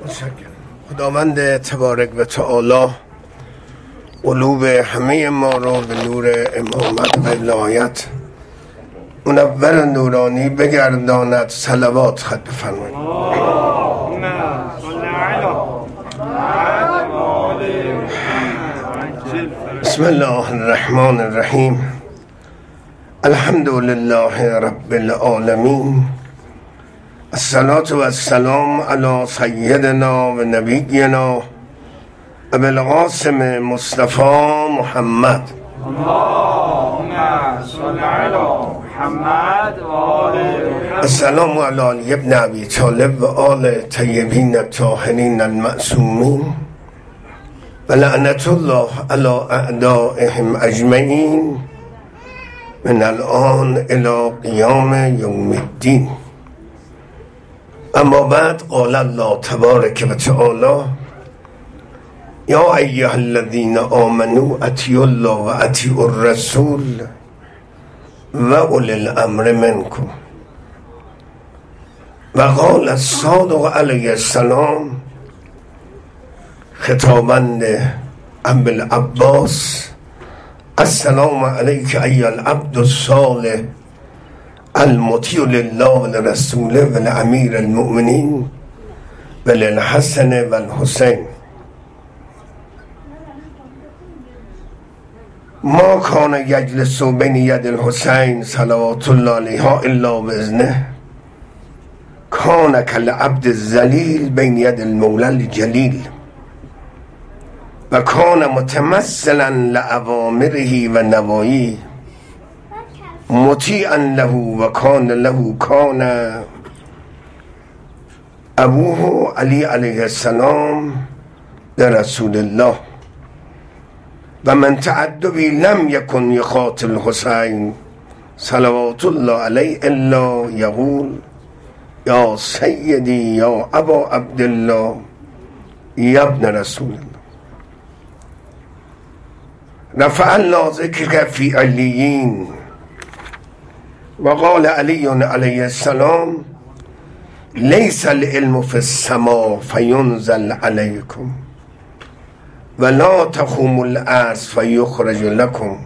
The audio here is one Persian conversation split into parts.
خداوند تبارک و تعالی قلوب همه ما رو به نور امامت و ولایت منور نورانی بگرداند. صلوات خط بفرمایید. بسم الله الرحمن الرحیم. الحمد لله رب العالمین. الصلاة و السلام علی سیدنا و نبینا ابی القاسم مصطفی محمد. اللهم صل علی محمد و آل محمد. السلام علی علی ابن ابی طالب و آل طیبین الطاهرین المعصومین و لعنت الله علی اعدائهم اجمعین من الان الی قیام یوم الدین. اما بعد قال الله تبارک و تعالی یا ایها الذین آمنوا اطیعوا الله و اطیعوا الرسول و اولی الامر منکم. و قال الصادق علیه السلام خطابند ابی العباس السلام علیک ایها العبد الصالح المطیع لله و لرسوله و لامیر المؤمنین و للحسن و الحسین. ما کان یجلس بین ید الحسین صلوات الله علیها الا باذنه کان کالعبد الذلیل بین ید المولی الجلیل و کان متمثلا لأوامره و نواهیه مطیعا له و کان له کان ابوه علی علیه السلام لرسول الله و من تعدبی لم یکن یقاتل حسین صلوات الله علیه الا یقول یا سیدی یا ابا عبدالله یا ابن رسول الله. رفع الله ذکرک فی علیین و قال علی علیه السلام لیس العلم فی السماء فینزل علیکم ولا تخوم الارض فیخرج لکم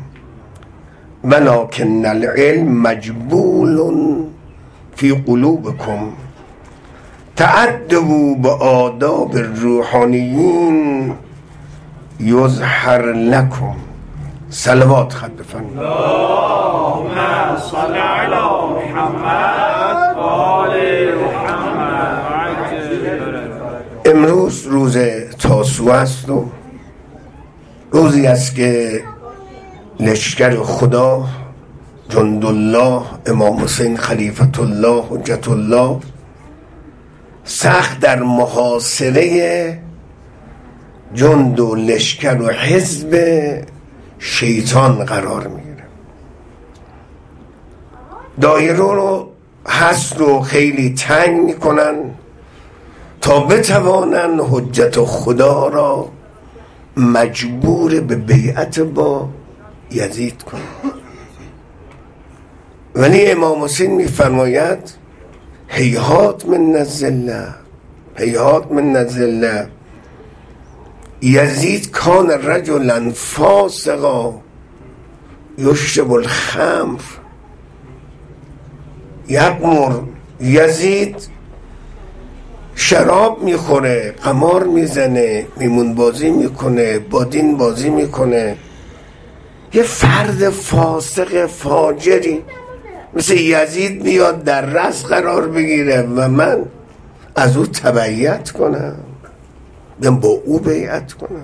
ولکن العلم مجبول فی قلوبکم تأدبوا بآداب الروحانیین یظهر لکم. صلوات خط بفرمایید. اللهم صل علی محمد و آل محمد. امروز روز تاسوعا است و روزی است که لشکر خدا جندالله امام حسین خلیفة الله حجت الله سخت در محاصره جند و لشکر و حزب شیطان قرار میگیره. دایره رو هست رو خیلی تنگ میکنن تا بتوانن حجت خدا را مجبور به بیعت با یزید کنن. ولی امام حسین میفرماید هیهات من الذله، هیهات من الذله. یزید کان رجلا فاسقا یشرب الخمر یقمر. یزید شراب میخوره، قمار میزنه، میمون بازی میکنه، با دین بازی میکنه. یه فرد فاسق فاجری مثل یزید میاد در رأس قرار بگیره و من از او تبعیت کنم، با او بیعت کنم.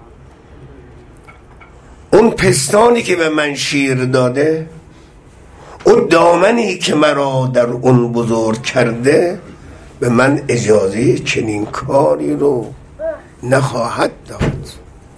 اون پستانی که به من شیر داده، اون دامنی که مرا در اون بزرگ کرده، به من اجازه چنین کاری رو نخواهد داد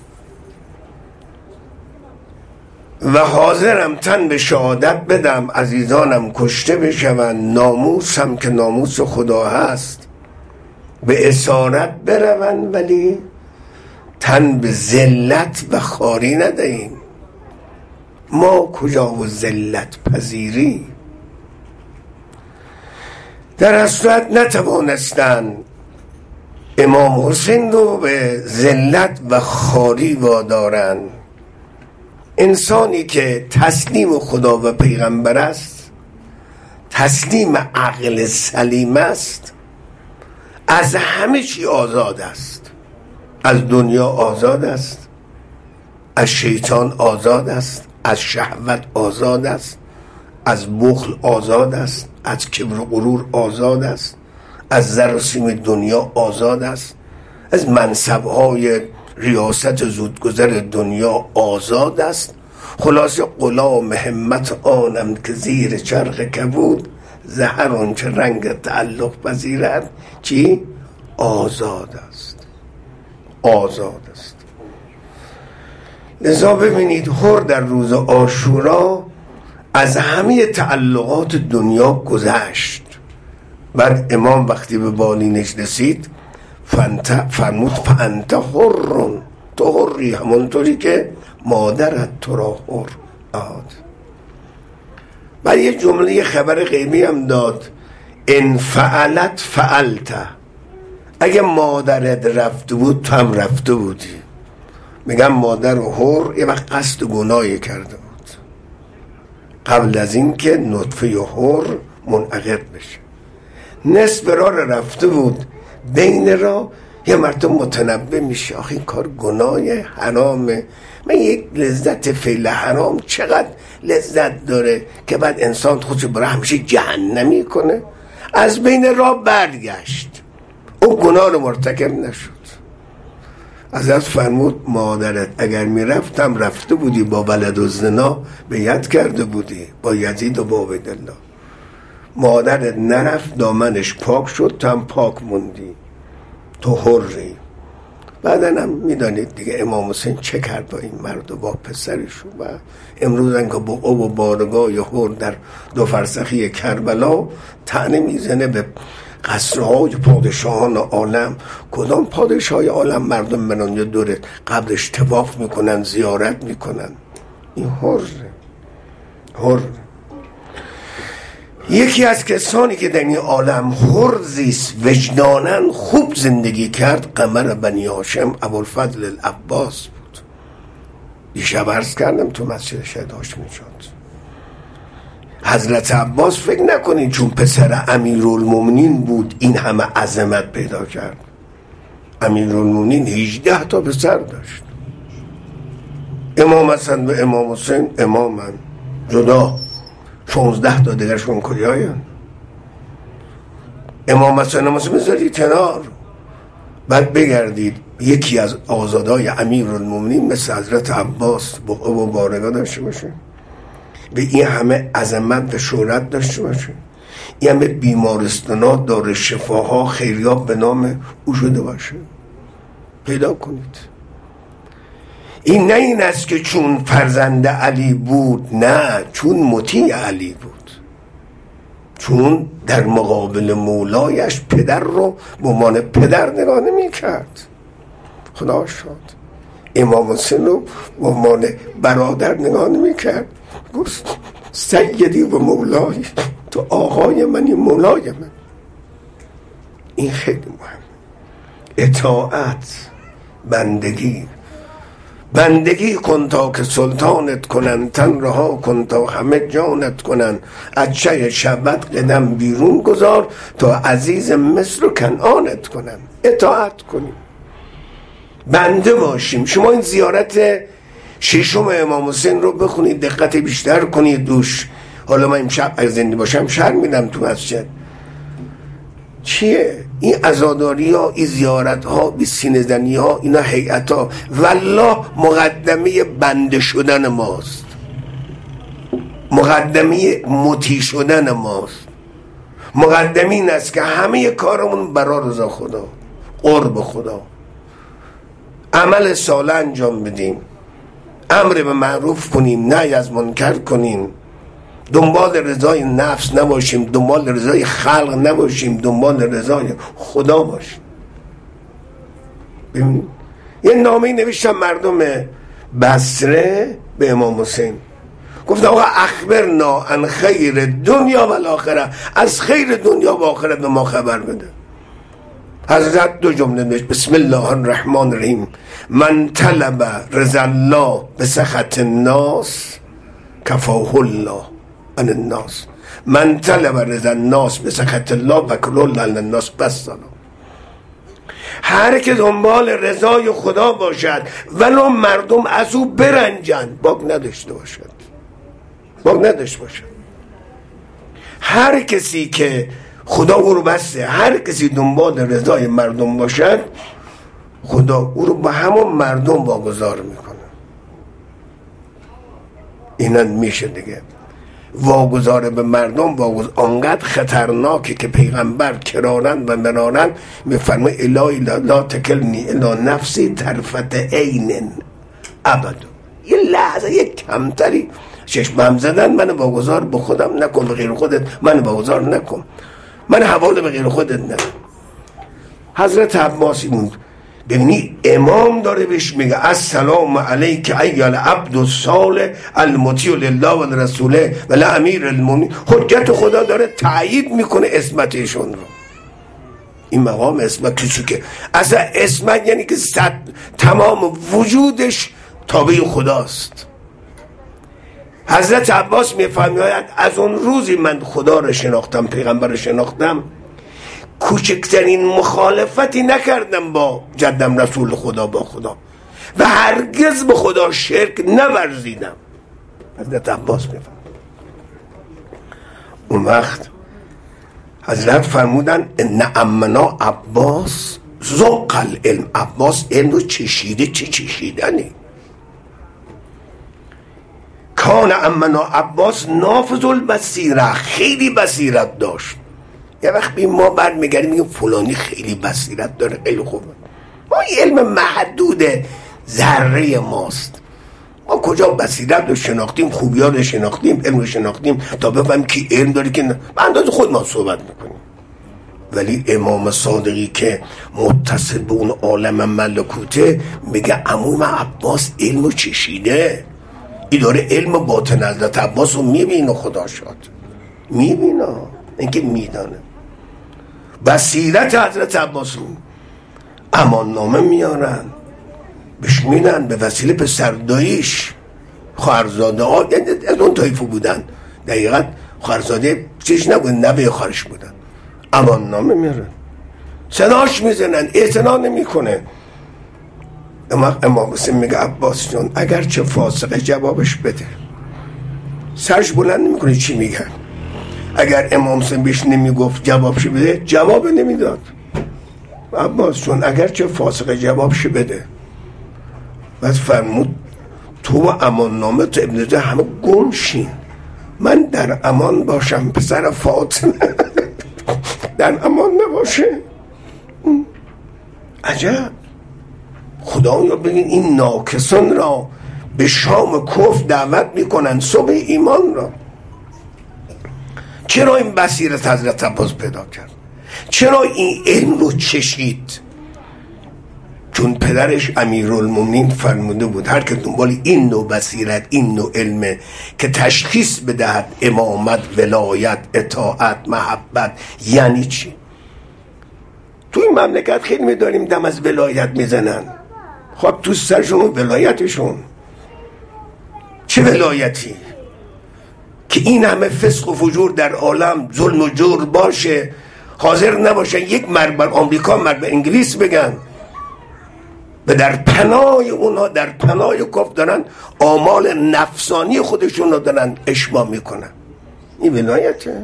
و حاضرم تن به شهادت بدم عزیزانم کشته بشون، ناموسم که ناموس خدا هست به اسارت برون، ولی تن به ذلت و خواری ندهیم. ما کجا و ذلت پذیری. در اصلت نتوانستن امام حسین رو به ذلت و خواری وادارن. انسانی که تسلیم خدا و پیغمبر است، تسلیم عقل سلیم است، از همه چی آزاد است. از دنیا آزاد است، از شیطان آزاد است، از شهوت آزاد است، از بخل آزاد است، از کبر و غرور آزاد است، از زر و سیم دنیا آزاد است، از منصب‌های ریاست زودگذر دنیا آزاد است. خلاص غلام همت آنم که زیر چرخ کبود، زهر آنچه رنگ تعلق پذیرد چی؟ آزاد است. آزاد است. لذا ببینید حر در روز عاشورا از همه تعلقات دنیا گذشت. بعد امام وقتی به بالینش رسید فرمود فانت حر، تو حری همونطوری که مادرت تو را حر داد. بعد یه جمله خبر غیبی هم داد، ان فعلت فعلت، اگه مادرت رفته بود تو هم رفته بودی. میگم مادر و حر یه وقت قصد گناهی کرده بود قبل از این که نطفه حر منعقد بشه. نصف راه رفته بود، بین راه یه مرتبه متنبه میشه آخه این کار گناه حرامه، من یک لذت فعل حرام چقدر لذت داره که بعد انسان خودش برای همیشه جهنمی کنه. از بین راه برگشت، اون گناه رو مرتکب نشد. از فرمود مادرت اگر میرفتم رفته بودی، با ولد و زنا بیعت کرده بودی با یزید و با عبیدالله. مادرت نرفت، دامنش پاک شد، تو هم پاک موندی، تو حری. بعدن هم میدانید دیگه امام حسین چه کرد با این مرد و با پسرشون. و امروز هم که با او و بارگاه حر در دو فرسخی کربلا طعنه میزنه به قصرهای پادشاهان عالم. کدام پادشاهای عالم مردم منان یا دوره قبلش طواف میکنن، زیارت میکنن؟ این حر. یکی از کسانی که در این عالم حر زیست، وجدانن خوب زندگی کرد، قمر بنی هاشم ابوالفضل العباس بود. دیشب عرض کردم تو مسجد شهید هاشمی شد. حضرت عباس فکر نکنید چون پسر امیرالمومنین بود این همه عظمت پیدا کرد. امیرالمومنین 18 تا پسر داشت. امام حسن و امام حسین امامن جدا، 16 تا دیگرشون کجایان؟ امام حسن امام حسین بذارید کنار. بعد بگردید یکی از آزادای امیرالمومنین مثل حضرت عباس با بارگاه داشته باشه، به این همه عظمت و شهرت داشته باشه، این همه بیمارستانات داره شفاها خیریات به نام او شده باشه، پیدا کنید. این نه این است که چون فرزند علی بود، نه، چون مطیع علی بود، چون در مقابل مولایش پدر رو به عنوان پدر نگاه نمی کرد. خدا شاد. امام حسین رو به عنوان برادر نگاه نمی کرد، گفت سیدی و مولای، تو آقای منی، مولای من. این خیلی مهم. اطاعت، بندگی کن تا که سلطانت کنن، تن رها کن تا همه جانت کنن، از چه شبت قدم بیرون گذار تا عزیز مصر و کنعانت کنن. اطاعت کنیم، بنده باشیم. شما این زیارت ششم امام حسین رو بخونید، دقت بیشتر کنید دوش. حالا من امشب اگه زنده باشم شهر میدم تو مسجد. چیه این عزاداری ها، این زیارت ها، این سینه زنی ها، اینا هیئت ها والله مقدمه بنده شدن ماست، مقدمه مطیع شدن ماست. مقدمه این است که همه کارمون برای رضا خدا، قرب خدا، عمل صالح انجام بدیم، امر به معروف کنیم، نهی از منکر کنیم، دنبال رضای نفس نباشیم، دنبال رضای خلق نباشیم، دنبال رضای خدا باشیم. ببینید یه نامه نوشتم مردم بصره به امام حسین، گفت آقا اخبرنا عن خیر دنیا و الاخره، از خیر دنیا و آخرت به ما خبر بده. حضرت دو جمله نوشت: بسم الله الرحمن الرحیم، من طلب رضا الله بسخط الناس کفاه الله عن الناس، من طلب رضا الناس بسخط الله وکل الله عن الناس. بس هر که دنبال رضای خدا باشد ولو مردم از او برنجند، باک نداشته باشد، باک نداشته باشد. هر کسی که خدا او رو بسته، هر کسی دنبال رضای مردم باشد، خدا او رو به همون مردم واگذار میکنه. اینا میشه دیگه واگذار به مردم، واگذار آنقدر خطرناکه که پیغمبر کرارن و مرارن میفرمه: الهی لا تکلنی الی نفسی طرفت عین ابدا. یه لحظه یک کمتری چشمم زدن منو واگذار به خودم نکن، به غیر خودت منو واگذار نکن، من حواله به غیر خودت نکن. حضرت عباس این ببینی امام داره بهش میگه: السلام علیک ایها العبد الصالح المطیع لله و رسوله و لامیر المؤمنین. حجت خدا داره تایید میکنه عصمتشون رو. این مقام عصمت کسی که اصلا عصمت یعنی که تمام وجودش تابع خداست. حضرت عباس میفرماید از اون روزی من خدا رو شناختم، پیغمبر رو شناختم، کوچکترین مخالفتی نکردم با جدم رسول خدا، با خدا، و هرگز به خدا شرک نورزیدم. حضرت عباس میفرماید. اون وقت حضرت فرمودن: ان عمنا عباس ذوق العلم. عباس علم رو چشیده، چه چشیدنی. کان عمنا عباس نافذ البصیره، خیلی بصیرت داشت. یه وقت بیم ما برمیگردیم میگیم فلانی خیلی بصیرت داره، خیلی خوبه. ما علم محدود ذره ماست. ما کجا بصیرت رو شناختیم، خوبی ها رو شناختیم، علم رو شناختیم تا بفهمیم کی علم داره که به اندازه خود ما صحبت میکنیم. ولی امام صادقی که متصل به اون عالم ملکوته میگه عموم عباس علم رو چشیده، این داره علم باطن حضرت عباس رو میبینه. خدا شاد میبینه، اینکه میدانه بصیرت حضرت عباس رو. امان نامه میارن بهش میدن به وسیله پسرداییش، خواهرزاده ها از اون طایفه بودن، دقیقا خواهرزاده چیش نبود، نبه خواهرش بودن. امان نامه میارن، صداش میزنن، اعتنا نمیکنه. امام حسین میگه عباس جان اگر چه فاسقه جوابش بده. سرش بلند نمیکنه چی میگن. اگر امام حسین بهش نمیگفت جوابش بده، جواب نمیداد. عباس جان اگر چه فاسقه جوابش بده. بعد فرمود تو و امان نامه تو ابن زه همه گم شین، من در امان باشم، پسر فاطمه در امان نباشه. عجب. خدایا بگین این ناکسان را به شام کفر دعوت میکنن، صبح ایمان را. چرا این بصیرت حضرت عباس پیدا کرد؟ چرا این علم رو چشید؟ چون پدرش امیرالمومنین فرموده بود هر که دنبال این نوع بصیرت، این نوع علمه که تشخیص بدهد امامت، ولایت، اطاعت، محبت یعنی چی. تو این مملکت خیلی میداریم دم از ولایت میزنن. خب تو سرشون ولایتشون چه ولایتی که این همه فسق و فجور در عالم، ظلم و جور باشه، حاضر نباشن یک مرگ بر آمریکا، مرگ بر انگلیس بگن، و در پناه اونها، در پناه کفر دارن آمال نفسانی خودشون رو دارن اشباع میکنن. این ولایته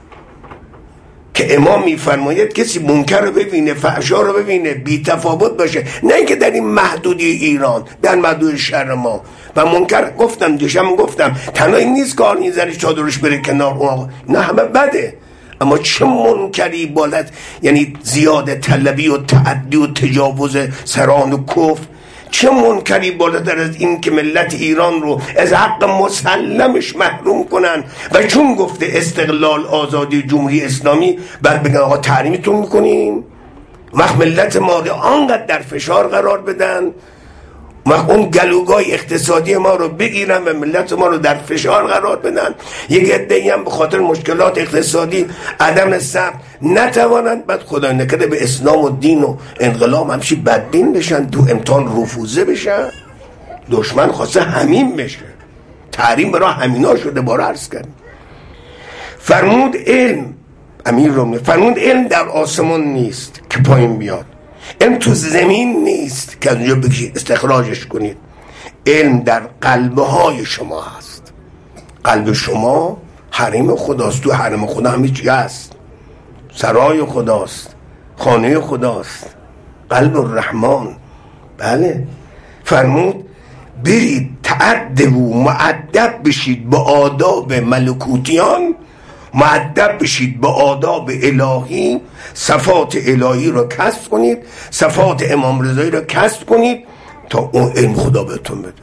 که امام میفرماید کسی منکر رو ببینه، فحشا رو ببینه، بی تفاوت باشه، نه اینکه در این محدودی ایران، در محدود شهر ما. و منکر گفتم دیشم گفتم تنها این نیست که این زنش چادرش بره کنار، اون نه همه بده، اما چه منکری بالد، یعنی زیاده طلبی و تعدی و تجاوز سران و کفر، چه منکری بالاتر از این که ملت ایران رو از حق مسلمش محروم کنن و چون گفته استقلال، آزادی، جمهوری اسلامی، بعد بگن آقا تحریمتون میکنیم. وقت ملت ما رو آنقدر در فشار قرار بدن، اون گلوگای اقتصادی ما رو بگیرن و ملت ما رو در فشار قرار بدن. یک عده‌ای هم به خاطر مشکلات اقتصادی عدم صبر نتوانند، بعد خدا نکرده به اسلام و دین و انقلاب همچی بدبین بشن، تو امتحان رفوزه بشن. دشمن خواسته همین بشه، تحریم برای همینا شده. باره عرض کردیم فرمود علم، امیر رو فرمود علم در آسمان نیست که پایین بیاد، علم تو زمین نیست که از اونجا بکشید استخراجش کنید، علم در قلبهای شما هست. قلب شما حریم خداست، تو حریم خدا همه چی هست، سرای خداست، خانه خداست، قلب الرحمن. بله فرمود برید تعدبوا، مؤدب بشید با آداب ملکوتیان، مؤدب بشید با آداب الهی، صفات الهی رو کسب کنید، صفات امام رضایی رو کسب کنید تا اون علم خدا بهتون بده.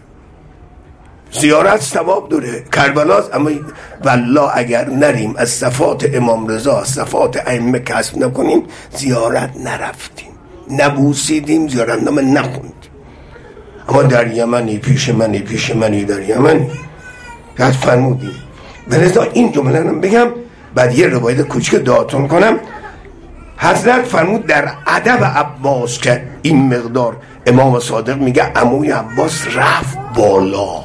زیارت ثواب داره، کربلاست، اما والله اگر نریم از صفات امام رضا، صفات ائمه کسب نکنیم، زیارت نرفتیم، نبوسیدیم، زیارت نامه نخوندیم. اما در یمنی پیش منی در یمنی یاد فرمودیم. بلذا این جمله هم بگم، بعد یه روایت کوچک دعاتون کنم. حضرت فرمود در ادب عباس که این مقدار امام صادق میگه عموی عباس رفت بالا،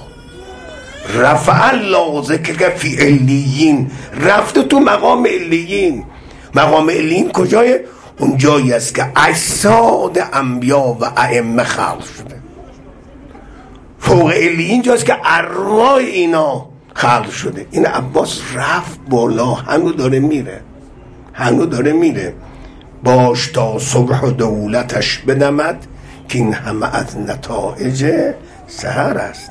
رفع الله ذکرک فی علیین، رفته تو مقام علیین. مقام علیین کجای؟ اون جایی است که اجساد انبیا و ائمه خلق شده. فوق علیین جاست که ارواح اینا خلق شده. این عباس رفت بالا، هنو داره میره. باش تا صبح و دولتش بدمد که این همه از نتایج سحر است.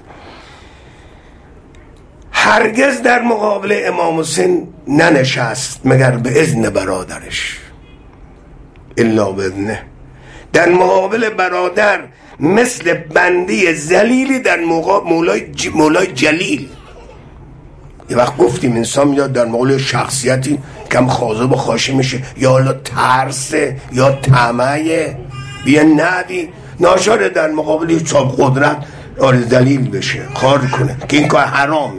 هرگز در مقابل امام حسین ننشست مگر به اذن برادرش، الا باذنه. در مقابل برادر مثل بنده ذلیلی در مولای جلیل. یه وقت گفتیم انسان میاد در مقابل شخصیتی کم خاضب و خاشی میشه، یا حالا ترسه یا طمعه، بیا ندی ناشاره در مقابل چاب قدرت ذلیل بشه، کار کنه که این کار حرامه.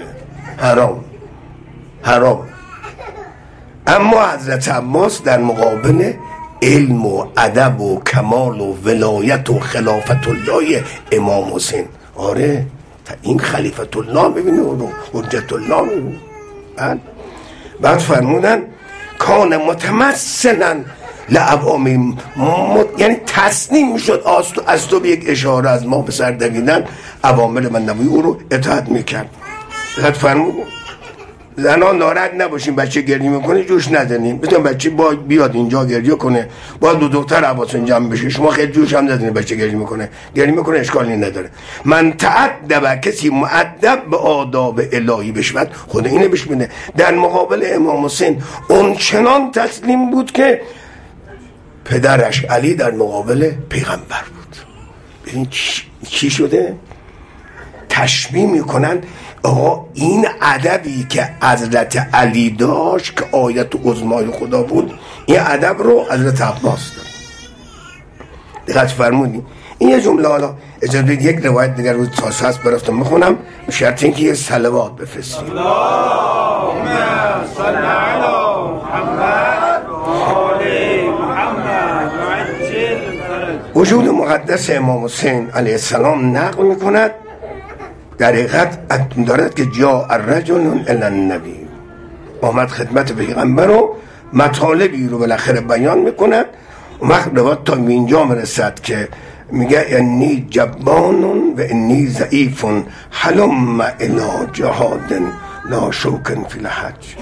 اما حضرت عباس در مقابل علم و ادب و کمال و ولایت و خلافت الله امام حسین، آره تا این خلیفت الله ببینه و حجت الله ببینه. بعد فرمودن کان متمثلا لعوامی، یعنی تصنیم میشد از تو به یک اشاره از ما به سر دویدن، عوامل من نبوی او رو اطاعت میکرد. بعد فرمودن زنان ناراحت نباشین، بچه گریه میکنه جوش نزنین، بتون بچه بیاد اینجا گریه کنه، باید دو دختر حواسون جمع بشه، شما خیلی جوش هم نزنین، بچه گریه میکنه اشکالی نداره. من تعدب، کسی مؤدب به آداب الهی بشود، خود اینه بشمونه. در مقابل امام حسین اون چنان تسلیم بود که پدرش علی در مقابل پیغمبر بود. ببین چی شده؟ تشبیه میکنن آقا این ادبی که حضرت علی داشت که آیت عظمای خدا بود، این ادب رو حضرت عباس داشت. دقت فرمودین؟ این یه جمله. حالا اجازه بدید یک روایت دیگر رو تا هست براتون میخونم، به شرط اینکه یه صلوات بفرستید. اللهم صل علی محمد و آل محمد و عجل فرج. وجود مقدس امام حسین علیه السلام نقل میکند در حقیقت دارد که جا الرجل الی النبی، آمد خدمت پیغمبر و مطالبی رو بالاخره بیان میکند. و وقت روایت تا اینجا مرسد که میگه انی جبان و انی ضعیف حلم الی جهاد لا شوک فی الحج،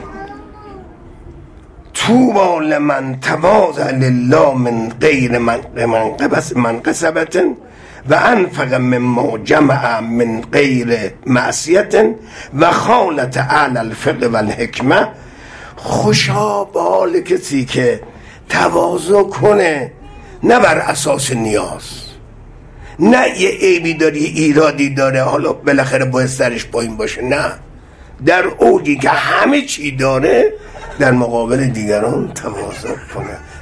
طوبی لمن تواضع لله من غیر منقصبة و انفق مما جمع من غیر معصیت و خالت اهل الفقه و الحکمه. خوشا به حال کسی که تواضع کنه، نه بر اساس نیاز، نه یه عیبی داره یه ایرادی داره حالا بالاخره باید سرش پایین باشه، نه در اوجی که همه چی داره در مقابل دیگران تواضع کنه.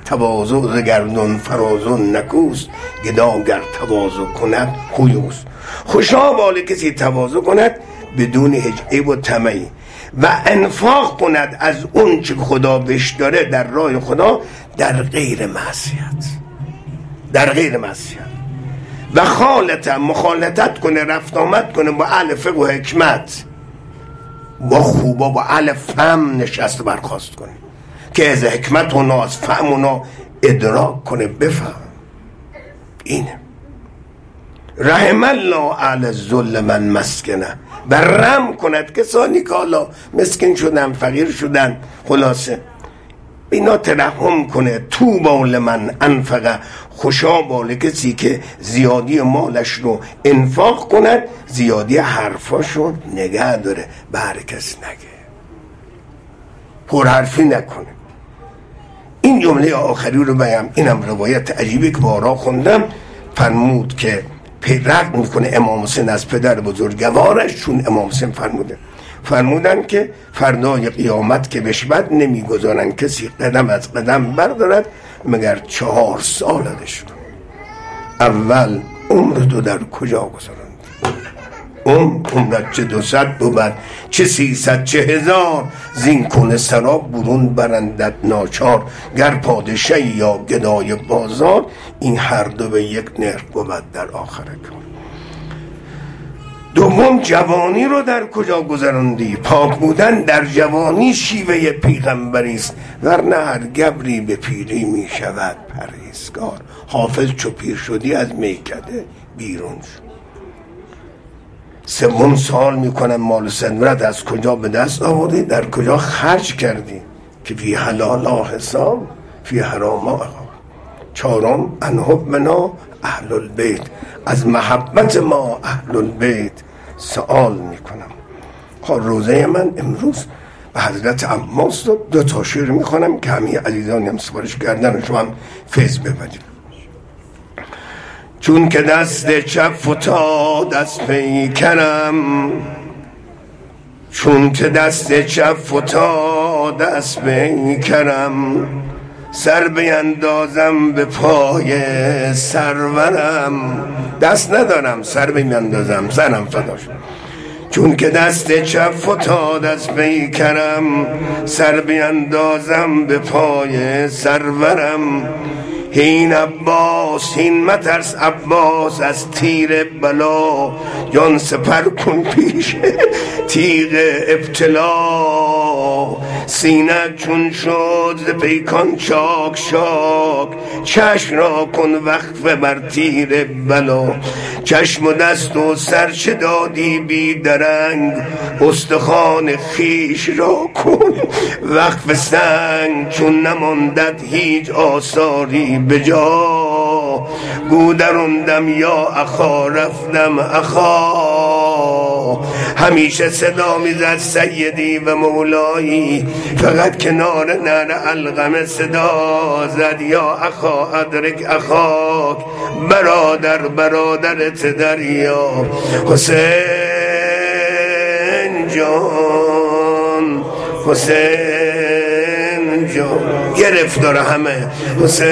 تواضع ز گردون فرازون نکوست، گدا گر تواضع کند خویوست. خوشا بال کسی تواضع کند بدون هیچ عیب و طمعی و انفاق کند از اون چه خدا بهش داره در راه خدا در غیر معصیت، در غیر معصیت. و مخالطت کنه، رفت آمد کنه با اهل فقه و حکمت، با خوبا، با اهل فهم نشست برخاست کنه که از حکمت اونا، از فهم اونا ادراک کنه، بفهم. اینه رحم الله اهل الذل من مسکنه، و رحم کند کسانی که حالا مسکین شدن، فقیر شدن، خلاصه اینا ترحم کنه. طوبی لمن انفقه، خوشا بال کسی که زیادی مالش رو انفاق کند، زیادی حرفاشو نگه داره، به هر کس نگه، پرحرفی نکنه. این جمله آخری رو بگم، اینم روایت عجیبی که بارا خوندم، فرمود که رد میکنه امام حسین از پدر بزرگوارش، چون امام حسین فرمودن که فردای قیامت که بشود نمیگذارن کسی قدم از قدم بردارد مگر 4 سالش رو. اول عمر تو در کجا گذراند؟ عمرت چه 200 بود، چه 300، چه 1000، زین کنه سرا برون برندت ناچار. گر پادشاهی یا گدای بازار، این هر دو به یک نرخ بود در آخر کار. دوم جوانی رو در کجا گذراندی؟ پاک بودن در جوانی شیوه پیغمبری است، ورنه هر گبری به پیری می شود پرهیزگار. حافظ چو پیر شدی از میکده بیرون شد. سوم سوال میکنم مال و ثروت از کجا به دست آوردی، در کجا خرج کردی؟ که فی حلال حساب، فی حرام عقاب. چهارم ان حبنا اهل البیت، از محبت ما اهل البیت سوال میکنم. روزه من امروز به حضرت عماس 2 تا شعر میخونم که همه عزیزانی هم سفارش کردن و شما هم فیض ببرید. چون که دست چپ فتاد از پیکرم، چون که دست چپ فتاد از پیکرم، سر بیندازم به پای سرورم. دست ندارم سر بیندازم، سرم فداش. چون که دست چپ فتاد از پیکرم، سر بیندازم به پای سرورم. هین عباس هین مترس عباس از تیر بلا، جان سپر کن پیش تیغ ابتلا. سینه چون شد ز پیکان چاک چاک، چشم را کن وقف بر تیر بلا. چشم و دست و سر چه دادی بی درنگ، استخوان خیش را کن وقف سنگ. چون نماندت هیچ آثاری بجا، گودرندم یا اخا رفتم اخا. همیشه صدا میزد سیدی و مولایی، فقط کنار نر القمه صدا زد یا اخا ادرک اخاک. برادرت دریا حسین جان، حسین جان گرفتار همه. حسین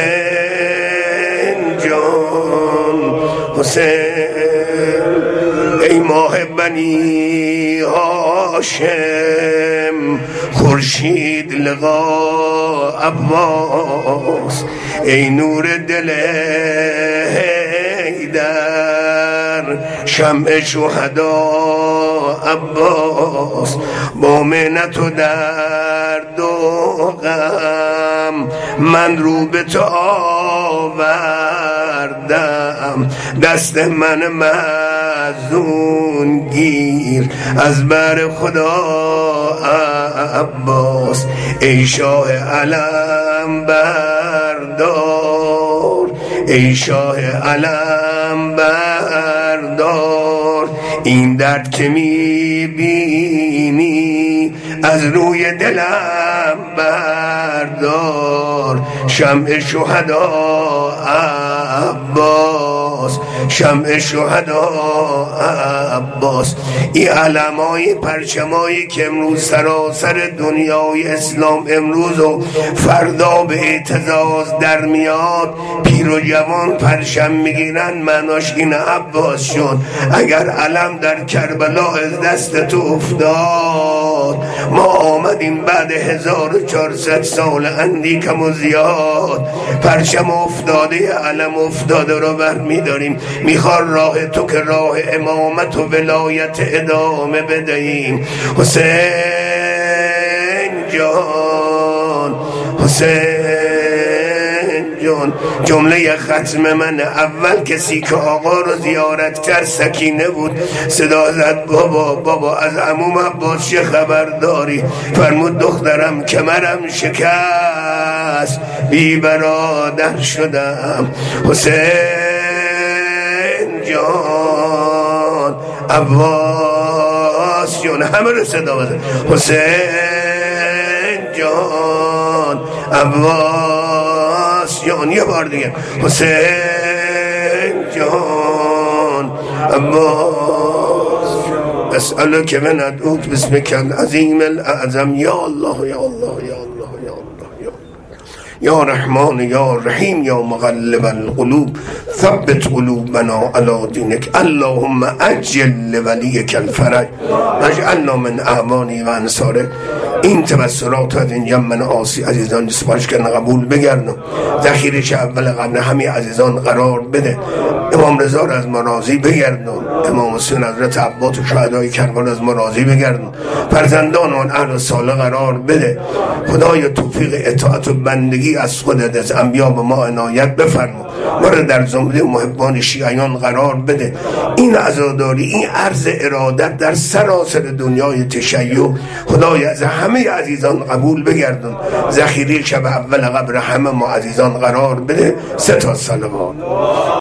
جان، حسین ای ماه بنی هاشم، خورشید لقا عباس. ای نور دل حیدر، شمع شهدا عباس. با منت و درد و غم، من رو به تو آوردم. دست من مظلوم گیر از بر خدا عباس. ای شاه علم بردار، ای شاه علم بردار. این درد که میبینی از روی دلم بردار. شمع شهدا عباس، شمع شهدا عباس. این علمای پرچمایی که امروز سراسر دنیای اسلام امروز و فردا به اعتزاز در میاد، پیر و جوان پرچم میگیرن، معناش این عباس شد. اگر علم در کربلا از دست تو افتاد، ما آمدیم بعد 1400 سال اندیکم و زیاد، پرچم افتاده علم افتاده رو برمیداریم. میخواد راه تو که راه امامت و ولایت ادامه بدهیم. حسین جان، حسین جان. جمله ختم من، اول کسی که آقا رو زیارت کرد سکینه بود. صدا زد بابا بابا از عموم عباس چه خبر داری؟ فرمود دخترم کمرم شکست، بی برادر شدم. حسین جان، عباس جان، همه رو صدا بزن. حسین جان، عباس جان، یه بار دیگه. حسین جان، عباس. اسألک من ادعوک باسمک العظیم الاعظم، یا الله یا الله یا الله یا الله یا رحمان یا رحیم یا مقلب القلوب ثبت قلوبنا علی دینک. اللهم عجل لولیک الفرج واجعلنا من اعوانه و انصاره. این تبصرات از اینجا من آسی عزیزان سپارش کردن قبول بگردم. ذخیرش اول قبل همه عزیزان قرار بده. امام رضا را از ما راضی بگردن، امام حسین حضرت عباس و شهدای کربلا از ما راضی بگردن، فرزندان آن اهل صالح قرار بده. خدای توفیق اطاعت و بندگی از خودت از انبیا به ما عنایت بفرما. ما را در زمره محبان شیعیان قرار بده. این عزاداری، این عرض ارادت در سراسر دنیای تشیع خدای از همه عزیزان قبول بگردن. ذخیره شب اول قبر همه ما عزیزان قرار بده. 3 تا صلوات.